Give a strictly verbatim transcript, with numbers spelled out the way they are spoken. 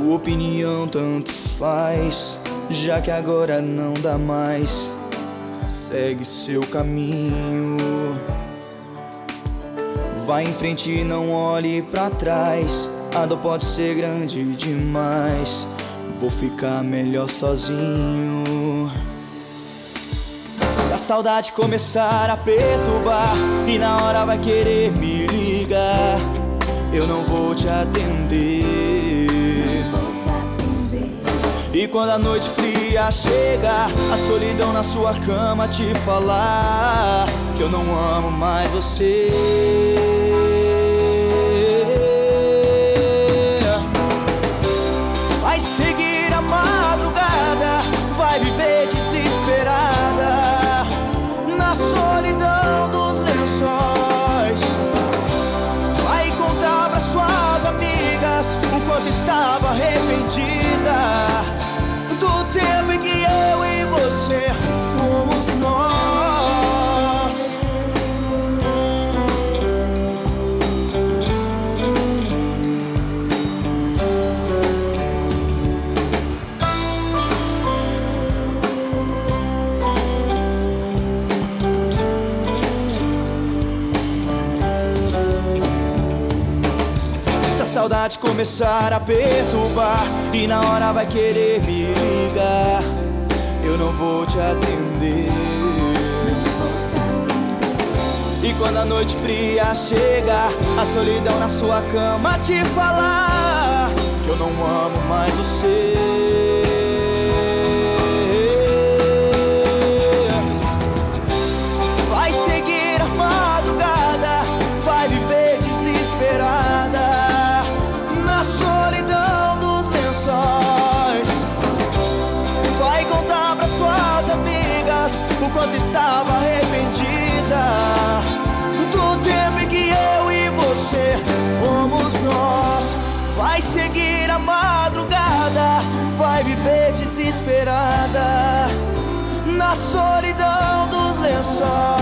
Sua opinião tanto faz, já que agora não dá mais. Segue seu caminho, vai em frente e não olhe pra trás. A dor pode ser grande demais, vou ficar melhor sozinho. Se a saudade começar a perturbar e na hora vai querer me ligar, eu não vou te atender. E quando a noite fria chegar, a solidão na sua cama te falar que eu não amo mais você. Vai seguir a madrugada, vai viver desesperada na solidão dos lençóis. Vai contar para suas amigas o quanto estava arrependida do tempo em que eu e você fomos nós. Se a saudade começar a perturbar e na hora vai querer me ligar, eu não vou te atender. E quando a noite fria chegar, a solidão na sua cama te falar que eu não amo mais você. Vai seguir a madrugada, vai viver desesperada na solidão dos lençóis. Vai contar para suas amigas o quanto estava arrependida do tempo em que eu e você fomos nós. Vai seguir a madrugada, vai viver desesperada na solidão dos lençóis.